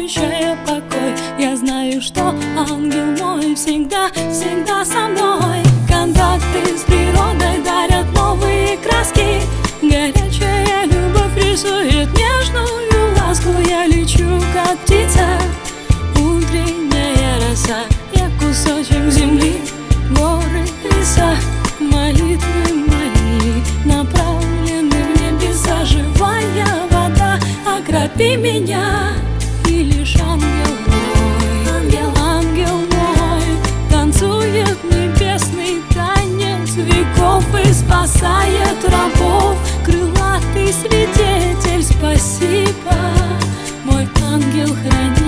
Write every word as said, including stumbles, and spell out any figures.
дарящая покой. Я знаю, что ангел мой всегда, всегда со мной. Контакты с природой дарят новые краски. Горячая любовь рисует нежную ласку. Я лечу, как птица, утренняя роса. Я кусочек земли, горы, леса. Молитвы мои направлены в небеса. Живая вода, окропи меня, и лишь ангел мой, ангел, ангел мой танцует небесный танец веков и спасает рабов. Крылатый свидетель, спасибо, мой ангел-хранитель.